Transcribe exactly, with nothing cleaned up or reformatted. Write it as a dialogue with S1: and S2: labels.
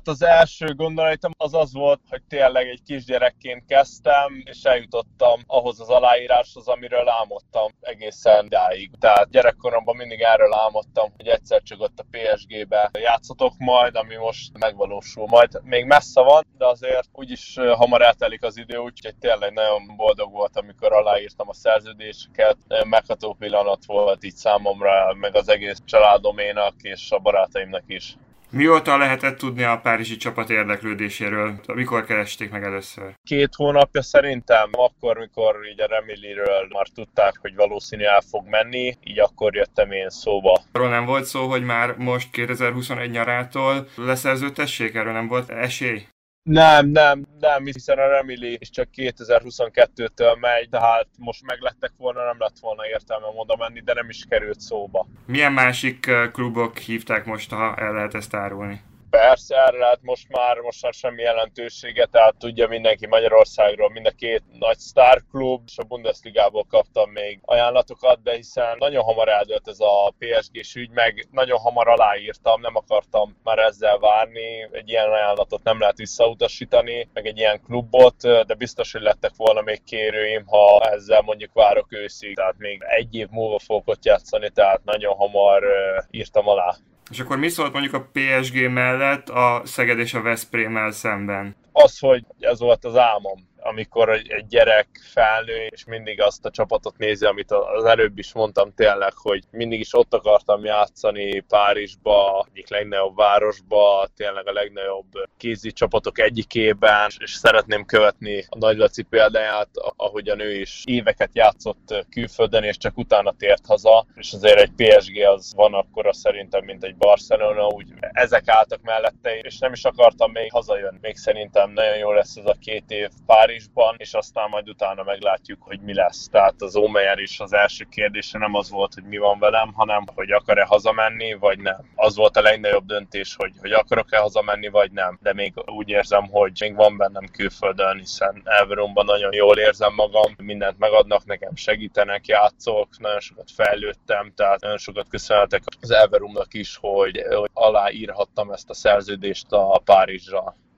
S1: az első gondolatom az az volt, hogy tényleg egy kisgyerekként kezdtem, és eljutottam ahhoz az aláíráshoz, amiről álmodtam egészen idáig. Tehát gyerekkoromban mindig erről álmodtam, hogy egyszer csak ott a pé es gé-be játszatok majd, ami most megvalósul. Majd még messze van, de azért úgyis hamar eltelik az idő, úgyhogy tényleg nagyon boldog volt, amikor aláírtam a szerződéseket. Megható pillanat volt így számomra, meg az egész családoménak és a barátaimnak is.
S2: Mióta lehetett tudni a párizsi csapat érdeklődéséről? Mikor keresték meg először?
S1: Két hónapja szerintem, akkor, mikor így a Remiliről már tudták, hogy valószínű el fog menni, így akkor jöttem én szóba.
S2: Arról nem volt szó, hogy már most kétezer-huszonegy nyarától leszerződtessék? Erről nem volt esély?
S1: Nem, nem, nem, hiszen a Remili is csak kétezer-huszonkettőtől megy, tehát most meglettek volna, nem lett volna értelmem oda menni, de nem is került szóba.
S2: Milyen másik klubok hívták most, ha el lehet ezt árulni?
S1: Persze, erre lehet most már, most már semmi jelentősége, tehát tudja mindenki Magyarországról, mind a két nagy sztárklub, és a Bundesligából kaptam még ajánlatokat, de hiszen nagyon hamar eldőlt ez a pé es gés ügy, meg nagyon hamar aláírtam, nem akartam már ezzel várni, egy ilyen ajánlatot nem lehet visszautasítani, meg egy ilyen klubot, de biztos, hogy lettek volna még kérőim, ha ezzel mondjuk várok őszig, tehát még egy év múlva fogok ott játszani, tehát nagyon hamar írtam alá.
S2: És akkor mi szólt mondjuk a pé es gé mellett a Szeged és a Veszprémmel szemben?
S1: Az, hogy ez volt az álmom, amikor egy gyerek felnő, és mindig azt a csapatot nézi, amit az előbb is mondtam tényleg, hogy mindig is ott akartam játszani Párizsba, egyik legnagyobb városba, tényleg a legnagyobb kézi csapatok egyikében, és szeretném követni a Nagy Laci példáját, ahogyan ő is éveket játszott külföldön, és csak utána tért haza, és azért egy pé es gé az van akkora szerintem, mint egy Barcelona, úgy ezek álltak mellette, és nem is akartam még hazajönni. Még szerintem nagyon jó lesz ez a két év Párizsban, és aztán majd utána meglátjuk, hogy mi lesz. Tehát az Ómeyer is az első kérdése nem az volt, hogy mi van velem, hanem hogy akar-e hazamenni, vagy nem. Az volt a legnagyobb döntés, hogy, hogy akarok-e hazamenni, vagy nem. De még úgy érzem, hogy még van bennem külföldön, hiszen Elverumban nagyon jól érzem magam, mindent megadnak nekem, segítenek, játszok, nagyon sokat fejlődtem, tehát nagyon sokat köszönhetek az Elverumnak is, hogy, hogy aláírhattam ezt a szerződést a Párizsra.